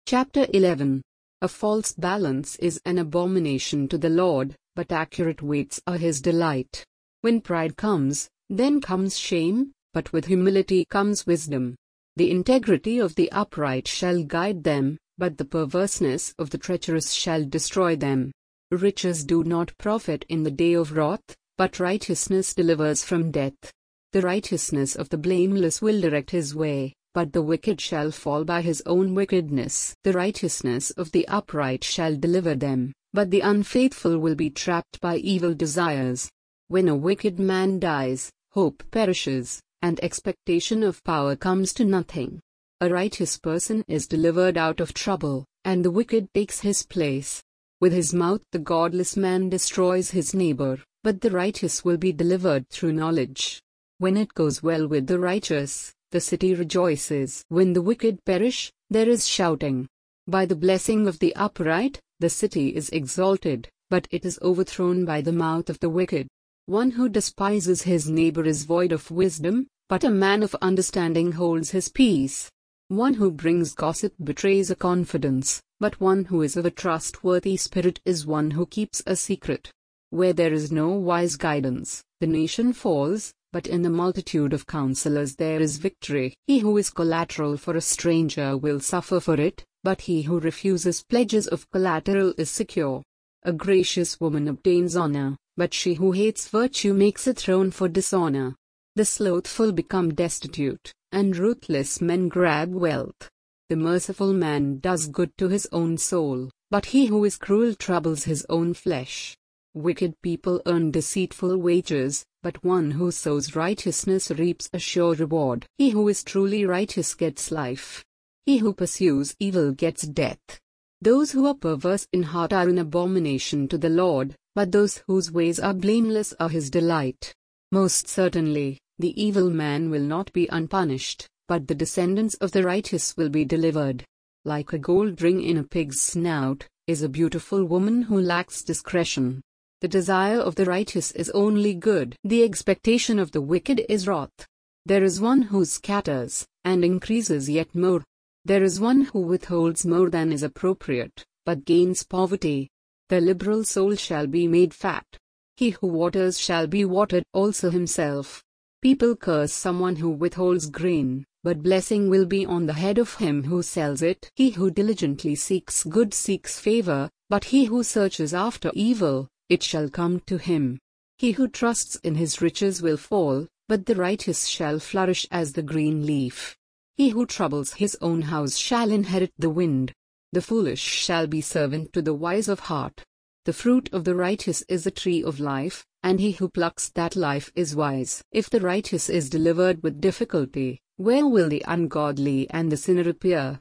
Chapter 11. A false balance is an abomination to the Lord, but accurate weights are his delight. When pride comes, then comes shame, but with humility comes wisdom. The integrity of the upright shall guide them, but the perverseness of the treacherous shall destroy them. Riches do not profit in the day of wrath, but righteousness delivers from death. The righteousness of the blameless will direct his way, but the wicked shall fall by his own wickedness. The righteousness of the upright shall deliver them, but the unfaithful will be trapped by evil desires. When a wicked man dies, hope perishes, and expectation of power comes to nothing. A righteous person is delivered out of trouble, and the wicked takes his place. With his mouth the godless man destroys his neighbor, but the righteous will be delivered through knowledge. When it goes well with the righteous, the city rejoices. When the wicked perish, there is shouting. By the blessing of the upright, the city is exalted, but it is overthrown by the mouth of the wicked. One who despises his neighbor is void of wisdom, but a man of understanding holds his peace. One who brings gossip betrays a confidence, but one who is of a trustworthy spirit is one who keeps a secret. Where there is no wise guidance, the nation falls, but in the multitude of counselors there is victory. He who is collateral for a stranger will suffer for it, but he who refuses pledges of collateral is secure. A gracious woman obtains honor, but she who hates virtue makes a throne for dishonor. The slothful become destitute, and ruthless men grab wealth. The merciful man does good to his own soul, but he who is cruel troubles his own flesh. Wicked people earn deceitful wages, but one who sows righteousness reaps a sure reward. He who is truly righteous gets life. He who pursues evil gets death. Those who are perverse in heart are an abomination to the Lord, but those whose ways are blameless are his delight. Most certainly, the evil man will not be unpunished, but the descendants of the righteous will be delivered. Like a gold ring in a pig's snout, is a beautiful woman who lacks discretion. The desire of the righteous is only good. The expectation of the wicked is wrath. There is one who scatters, and increases yet more. There is one who withholds more than is appropriate, but gains poverty. The liberal soul shall be made fat. He who waters shall be watered also himself. People curse someone who withholds grain, but blessing will be on the head of him who sells it. He who diligently seeks good seeks favor, but he who searches after evil, it shall come to him. He who trusts in his riches will fall, but the righteous shall flourish as the green leaf. He who troubles his own house shall inherit the wind. The foolish shall be servant to the wise of heart. The fruit of the righteous is the tree of life, and he who plucks that life is wise. If the righteous is delivered with difficulty, where will the ungodly and the sinner appear?